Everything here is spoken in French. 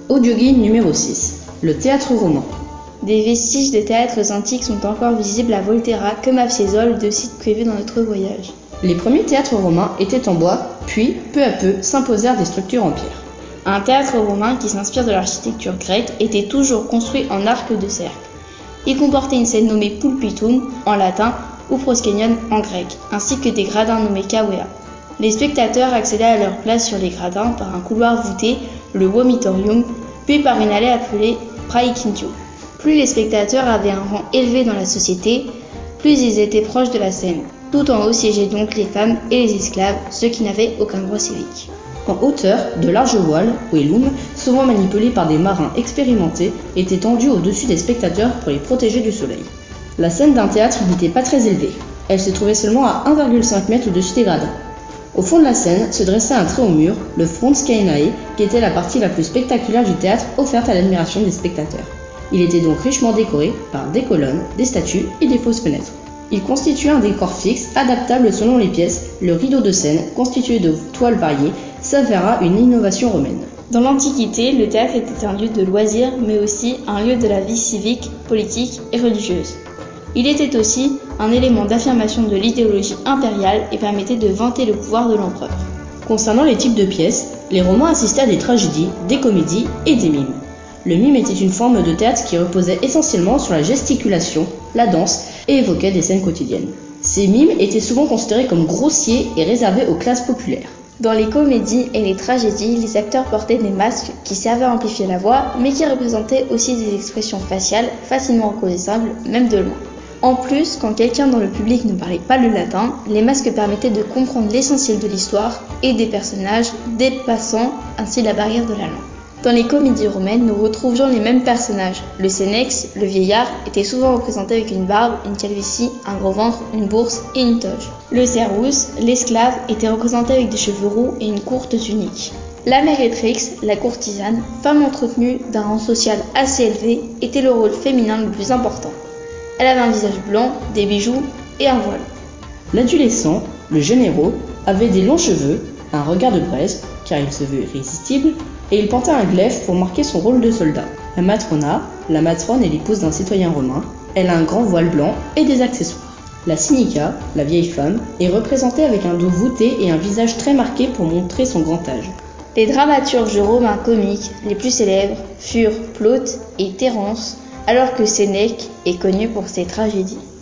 Audioguide numéro 6. Le théâtre romain. Des vestiges de théâtres antiques sont encore visibles à Volterra comme à Fiesole, deux sites prévus dans notre voyage. Les premiers théâtres romains étaient en bois, puis, peu à peu, s'imposèrent des structures en pierre. Un théâtre romain qui s'inspire de l'architecture grecque était toujours construit en arc de cercle. Il comportait une scène nommée pulpitum en latin ou proskénion en grec, ainsi que des gradins nommés cavea. Les spectateurs accédaient à leur place sur les gradins par un couloir voûté, le vomitorium, puis par une allée appelée praequintio. Plus les spectateurs avaient un rang élevé dans la société, plus ils étaient proches de la scène. Tout en haut siégeaient donc les femmes et les esclaves, ceux qui n'avaient aucun droit civique. En hauteur, de larges voiles, velum, souvent manipulés par des marins expérimentés, étaient tendus au-dessus des spectateurs pour les protéger du soleil. La scène d'un théâtre n'était pas très élevée. Elle se trouvait seulement à 1,5 m au-dessus des gradins. Au fond de la scène se dressait un très haut mur, le Front Scaenae, qui était la partie la plus spectaculaire du théâtre offerte à l'admiration des spectateurs. Il était donc richement décoré par des colonnes, des statues et des fausses fenêtres. Il constituait un décor fixe, adaptable selon les pièces. Le rideau de scène, constitué de toiles variées, s'avéra une innovation romaine. Dans l'Antiquité, le théâtre était un lieu de loisirs, mais aussi un lieu de la vie civique, politique et religieuse. Il était aussi un élément d'affirmation de l'idéologie impériale et permettait de vanter le pouvoir de l'empereur. Concernant les types de pièces, les Romains assistaient à des tragédies, des comédies et des mimes. Le mime était une forme de théâtre qui reposait essentiellement sur la gesticulation, la danse et évoquait des scènes quotidiennes. Ces mimes étaient souvent considérés comme grossiers et réservés aux classes populaires. Dans les comédies et les tragédies, les acteurs portaient des masques qui servaient à amplifier la voix, mais qui représentaient aussi des expressions faciales facilement reconnaissables, même de loin. En plus, quand quelqu'un dans le public ne parlait pas le latin, les masques permettaient de comprendre l'essentiel de l'histoire et des personnages, dépassant ainsi la barrière de la langue. Dans les comédies romaines, nous retrouvions les mêmes personnages. Le Sénex, le vieillard, était souvent représenté avec une barbe, une calvitie, un gros ventre, une bourse et une toge. Le Servus, l'esclave, était représenté avec des cheveux roux et une courte tunique. La mérétrix, la courtisane, femme entretenue d'un rang social assez élevé, était le rôle féminin le plus important. Elle avait un visage blanc, des bijoux et un voile. L'adolescent, le jeune héros, avait des longs cheveux, un regard de braise, car il se veut irrésistible, et il portait un glaive pour marquer son rôle de soldat. La matrona, la matrone est l'épouse d'un citoyen romain, elle a un grand voile blanc et des accessoires. La cynica, la vieille femme, est représentée avec un dos voûté et un visage très marqué pour montrer son grand âge. Les dramaturges romains comiques les plus célèbres furent Plaute et Terence, alors que Sénèque est connu pour ses tragédies.